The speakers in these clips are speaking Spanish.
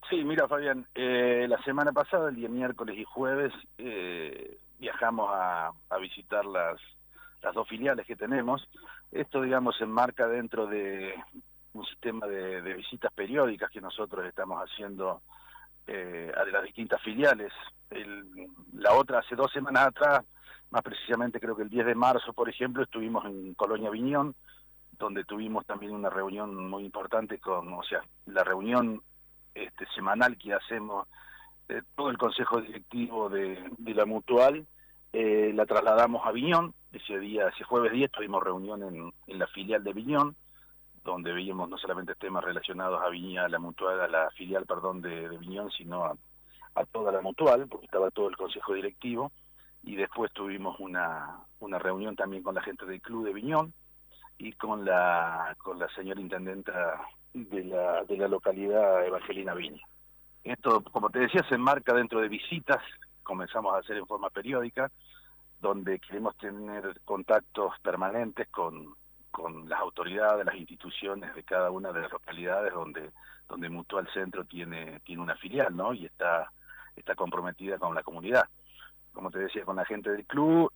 Sí, mira, Fabián, la semana pasada, el día miércoles y jueves, viajamos a visitar las dos filiales que tenemos. Esto, digamos, se enmarca dentro de un sistema de visitas periódicas que nosotros estamos haciendo a las distintas filiales. La otra, hace 2 semanas atrás, más precisamente creo que el 10 de marzo, por ejemplo, estuvimos en Colonia Viñón, donde tuvimos también una reunión muy importante o sea, la reunión semanal que hacemos todo el consejo directivo de la Mutual, la trasladamos a Viñón. Ese jueves 10 tuvimos reunión en la filial de Viñón, donde veíamos no solamente temas relacionados a la Mutual, a la filial, perdón, de Viñón, sino a toda la Mutual, porque estaba todo el consejo directivo. Y después tuvimos una reunión también con la gente del club de Viñón y con la señora intendenta de la localidad, Evangelina Viña. Esto, como te decía, se enmarca dentro de visitas, comenzamos a hacer en forma periódica, donde queremos tener contactos permanentes con las autoridades, las instituciones de cada una de las localidades donde Mutual Centro tiene una filial, ¿no? Y está comprometida con la comunidad. Como te decía, con la gente del club,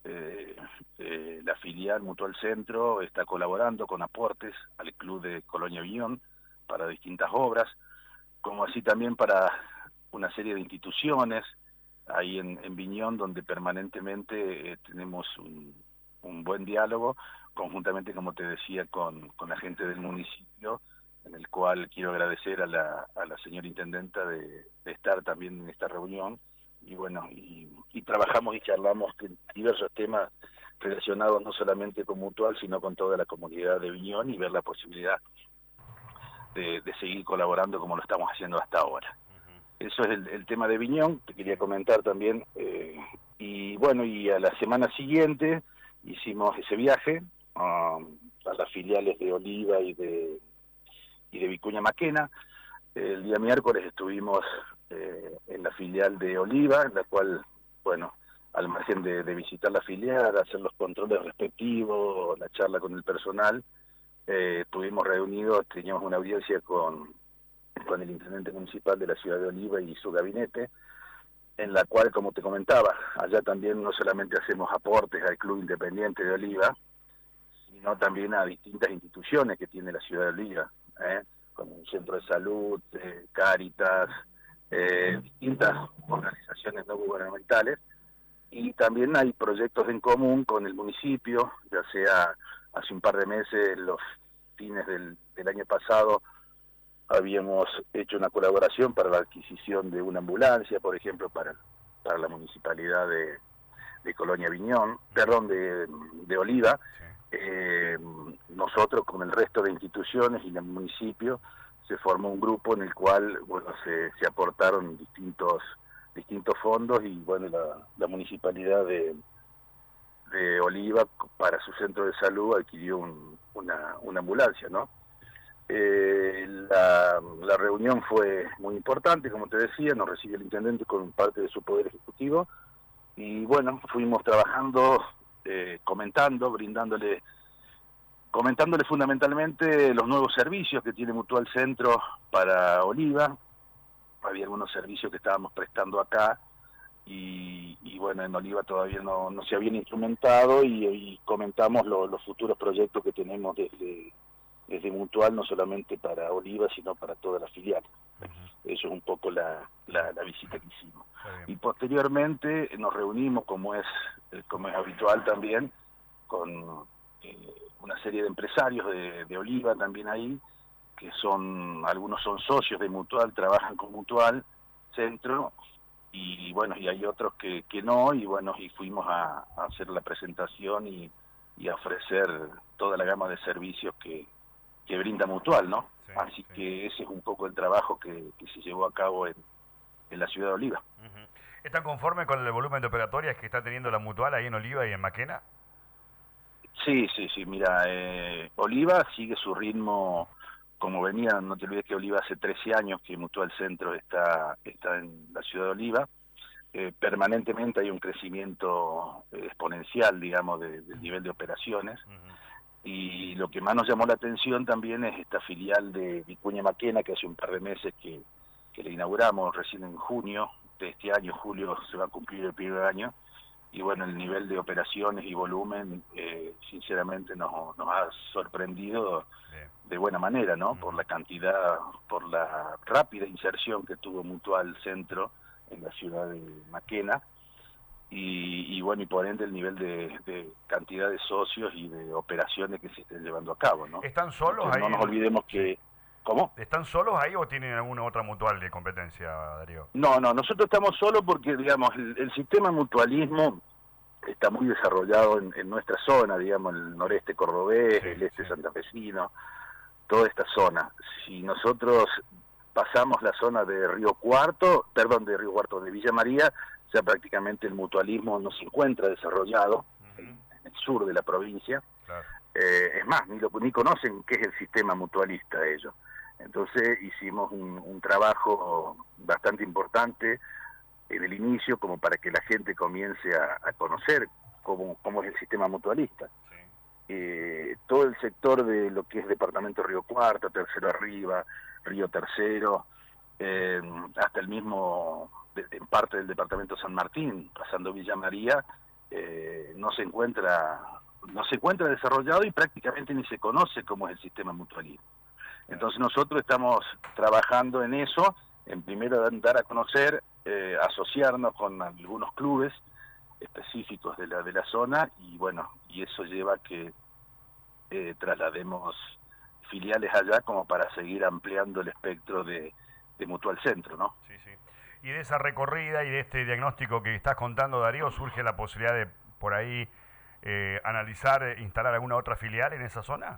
la filial Mutual Centro está colaborando con aportes al club de Colonia Viñón para distintas obras, como así también para una serie de instituciones ahí en Viñón, donde permanentemente tenemos un buen diálogo, conjuntamente, como te decía, con la gente del municipio, en el cual quiero agradecer a la señora intendenta de estar también en esta reunión. Y bueno, y trabajamos y charlamos en diversos temas relacionados no solamente con Mutual, sino con toda la comunidad de Viñón, y ver la posibilidad de seguir colaborando como lo estamos haciendo hasta ahora. Eso es el tema de Viñón, te quería comentar también. Y bueno, y a la semana siguiente hicimos ese viaje a las filiales de Oliva y de Vicuña Maquena. El día miércoles estuvimos en la filial de Oliva, en la cual, bueno, al margen de visitar la filial, hacer los controles respectivos, la charla con el personal, estuvimos reunidos, teníamos una audiencia con el intendente municipal de la ciudad de Oliva y su gabinete, en la cual, como te comentaba, allá también no solamente hacemos aportes al Club Independiente de Oliva, sino también a distintas instituciones que tiene la ciudad de Oliva, como un centro de salud, Cáritas, distintas organizaciones no gubernamentales, y también hay proyectos en común con el municipio, ya sea hace un par de meses, los fines del año pasado, habíamos hecho una colaboración para la adquisición de una ambulancia, por ejemplo, para la municipalidad de Colonia Viñón, perdón, de Oliva. Nosotros con el resto de instituciones y el municipio se formó un grupo en el cual, bueno, se aportaron distintos fondos, y bueno, la municipalidad de Oliva, para su centro de salud, adquirió una ambulancia, ¿no? La reunión fue muy importante, como te decía, nos recibió el intendente con parte de su poder ejecutivo, y bueno, fuimos trabajando, comentándole fundamentalmente los nuevos servicios que tiene Mutual Centro para Oliva. Había algunos servicios que estábamos prestando acá, y bueno, en Oliva todavía no se habían instrumentado, y comentamos los futuros proyectos que tenemos desde Mutual, no solamente para Oliva, sino para toda la filial. Eso es un poco la visita que hicimos. Y posteriormente nos reunimos, como es habitual también, con una serie de empresarios de Oliva también ahí, que algunos son socios de Mutual, trabajan con Mutual Centro, y bueno, y hay otros que no, y bueno, y fuimos a hacer la presentación y a ofrecer toda la gama de servicios que brinda Mutual, ¿no? Sí, así que ese es un poco el trabajo que se llevó a cabo en la ciudad de Oliva. ¿Están conformes con el volumen de operatorias que está teniendo la Mutual ahí en Oliva y en Maquena? Sí, mira, Oliva sigue su ritmo como venía. No te olvides que Oliva hace 13 años que Mutual Centro está en la ciudad de Oliva. Permanentemente hay un crecimiento exponencial, digamos, del nivel de operaciones. Y lo que más nos llamó la atención también es esta filial de Vicuña Maquena, que hace un par de meses que que le inauguramos recién en junio de este año. Julio se va a cumplir el primer año, y bueno, el nivel de operaciones y volumen sinceramente nos ha sorprendido de buena manera, ¿no? Por la cantidad, por la rápida inserción que tuvo Mutual Centro en la ciudad de Maquena, y bueno, y por ende el nivel de cantidad de socios y de operaciones que se estén llevando a cabo, ¿no? ¿Están solos Entonces, ahí? no nos olvidemos que... ¿Cómo? ¿Están solos ahí o tienen alguna otra mutual de competencia, Darío? No, nosotros estamos solos porque, digamos, el sistema mutualismo está muy desarrollado en nuestra zona, digamos, el noreste cordobés, el este santafesino, toda esta zona. Si nosotros pasamos la zona de de Villa María, ya prácticamente el mutualismo no se encuentra desarrollado en el sur de la provincia. Claro. Es más, ni conocen qué es el sistema mutualista ellos. Entonces hicimos un trabajo bastante importante en el inicio, como para que la gente comience a conocer cómo es el sistema mutualista. Todo el sector de lo que es departamento Río Cuarto, Tercero Arriba, Río Tercero, hasta el mismo, en parte del departamento San Martín, pasando Villa María, no se encuentra desarrollado, y prácticamente ni se conoce cómo es el sistema mutualismo. Entonces nosotros estamos trabajando en eso, en primero dar a conocer, asociarnos con algunos clubes específicos de la zona, y bueno, y eso lleva a que traslademos filiales allá como para seguir ampliando el espectro de Mutual Centro, ¿no? Sí, sí. Y de esa recorrida y de este diagnóstico que estás contando, Darío, surge la posibilidad de por ahí analizar, instalar alguna otra filial en esa zona.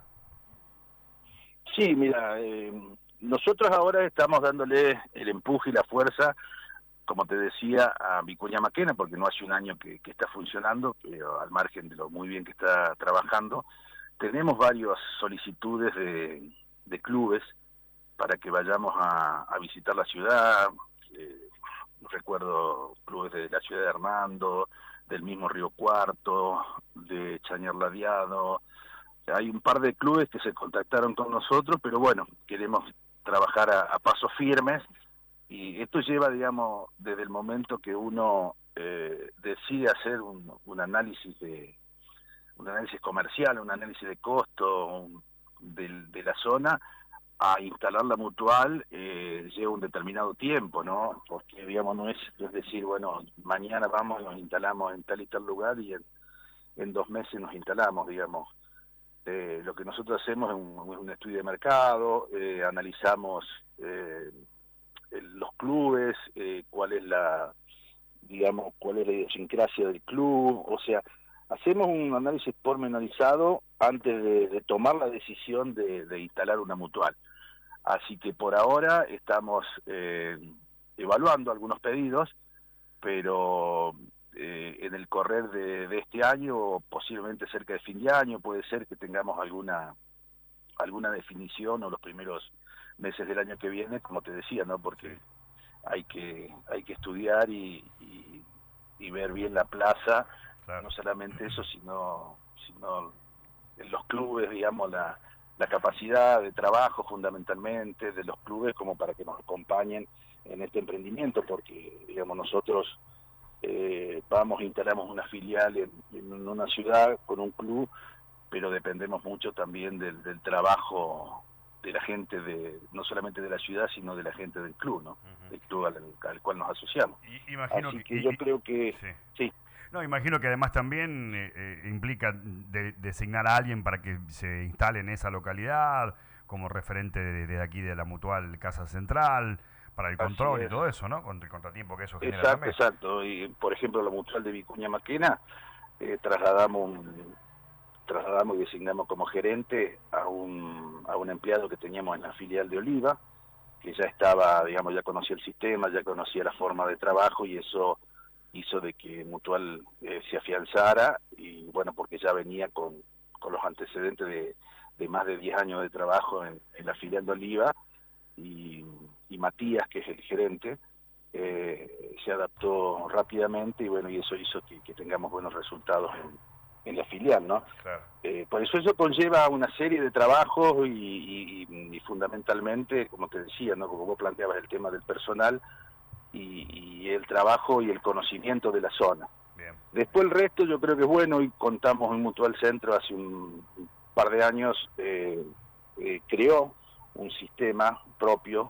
Sí, mira, nosotros ahora estamos dándole el empuje y la fuerza, como te decía, a Vicuña Maquena, porque no hace un año que está funcionando, pero al margen de lo muy bien que está trabajando. Tenemos varias solicitudes de clubes para que vayamos a visitar la ciudad. Recuerdo clubes de la ciudad de Hernando, del mismo Río Cuarto, de Chañar Ladeado. Hay un par de clubes que se contactaron con nosotros, pero bueno, queremos trabajar a pasos firmes, y esto lleva, digamos, desde el momento que uno decide hacer un análisis comercial, un análisis de costo de la zona, a instalar la mutual, lleva un determinado tiempo, ¿no? Porque, digamos, no es decir, bueno, mañana vamos y nos instalamos en tal y tal lugar, y en 2 meses nos instalamos, digamos. Lo que nosotros hacemos es un estudio de mercado, analizamos los clubes, cuál es la idiosincrasia del club, o sea, hacemos un análisis pormenorizado antes de tomar la decisión de instalar una mutual. Así que por ahora estamos evaluando algunos pedidos, pero en el correr de este año, o posiblemente cerca de fin de año, puede ser que tengamos alguna definición, o los primeros meses del año que viene, como te decía, ¿no? Porque hay que estudiar y ver bien la plaza, claro. No solamente eso, sino en los clubes, digamos, la capacidad de trabajo fundamentalmente de los clubes, como para que nos acompañen en este emprendimiento, porque, digamos, nosotros instalamos una filial en una ciudad con un club, pero dependemos mucho también del trabajo de la gente, no solamente de la ciudad, sino de la gente del club, ¿no? Del club al cual nos asociamos. Así que yo creo que... Sí. No, imagino que además también implica designar a alguien para que se instale en esa localidad, como referente de aquí de la Mutual Casa Central, para el control y todo eso, ¿no? Con el contratiempo que eso genera también. Exacto. Y, por ejemplo, la Mutual de Vicuña Maquena, trasladamos y designamos como gerente a un empleado que teníamos en la filial de Oliva, que ya estaba, digamos, ya conocía el sistema, ya conocía la forma de trabajo, y eso hizo de que Mutual se afianzara, y bueno, porque ya venía con los antecedentes de más de 10 años de trabajo en la filial de Oliva, y Matías, que es el gerente, se adaptó rápidamente, y bueno, y eso hizo que tengamos buenos resultados en la filial, ¿no? Claro. Por eso conlleva una serie de trabajos y fundamentalmente, como te decía, ¿no? Como vos planteabas el tema del personal y el trabajo y el conocimiento de la zona. Bien. Después el resto yo creo que es bueno, y contamos en Mutual Centro hace un par de años, creó un sistema propio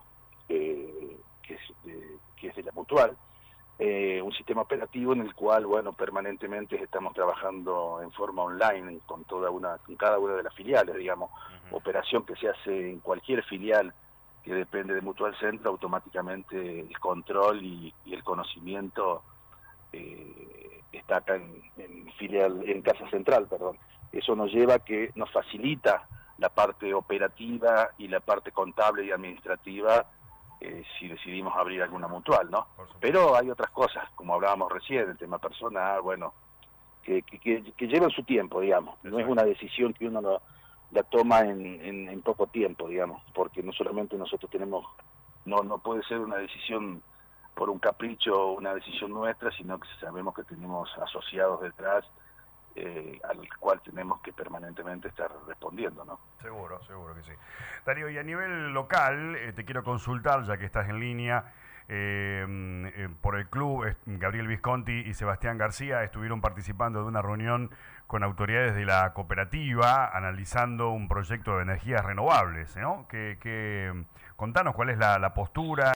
que es de la Mutual, un sistema operativo en el cual, bueno, permanentemente estamos trabajando en forma online con cada una de las filiales, digamos, operación que se hace en cualquier filial que depende de Mutual Centro, automáticamente el control y el conocimiento está acá en Casa Central, perdón. Eso nos lleva a que nos facilita la parte operativa y la parte contable y administrativa si decidimos abrir alguna mutual, ¿no? Pero hay otras cosas, como hablábamos recién, el tema personal, bueno, que llevan su tiempo, digamos. No es una decisión que uno la toma en poco tiempo, digamos, porque no solamente nosotros tenemos, no puede ser una decisión por un capricho o una decisión nuestra, sino que sabemos que tenemos asociados detrás al cual tenemos que permanentemente estar respondiendo, ¿no? Seguro que sí. Darío, y a nivel local, te quiero consultar, ya que estás en línea, por el club, Gabriel Visconti y Sebastián García estuvieron participando de una reunión con autoridades de la cooperativa, analizando un proyecto de energías renovables, ¿no? Contanos cuál es la postura.